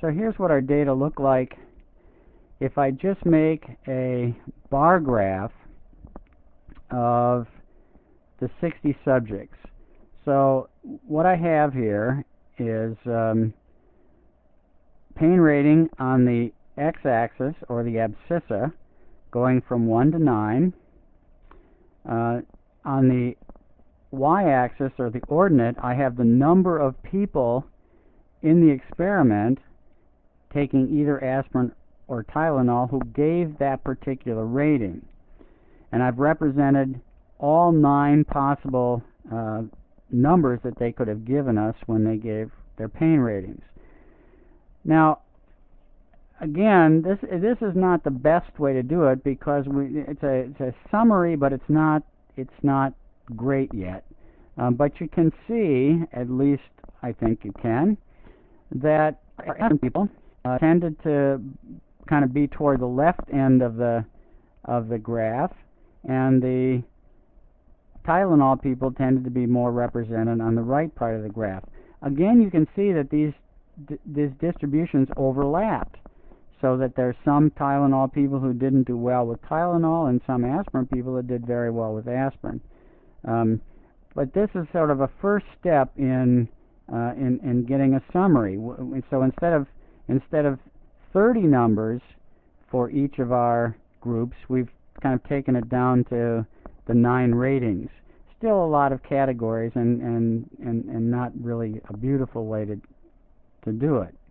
So here's what our data look like if I just make a bar graph of the 60 subjects. So what I have here is pain rating on the x-axis, or the abscissa, going from 1 to 9. On the y-axis, or the ordinate, I have the number of people in the experiment taking either aspirin or Tylenol who gave that particular rating. And I've represented all 9 possible numbers that they could have given us when they gave their pain ratings. Now, again, this is not the best way to do it, because it's a summary, but it's not great yet. But you can see, at least I think you can, that aspirin people tended to kind of be toward the left end of the graph, and the Tylenol people tended to be more represented on the right part of the graph. Again, you can see that these distributions overlapped, so that there's some Tylenol people who didn't do well with Tylenol, and some aspirin people that did very well with aspirin. But this is sort of a first step in getting a summary. So instead of 30 numbers for each of our groups, we've kind of taken it down to the 9 ratings. Still a lot of categories, and not really a beautiful way to do it.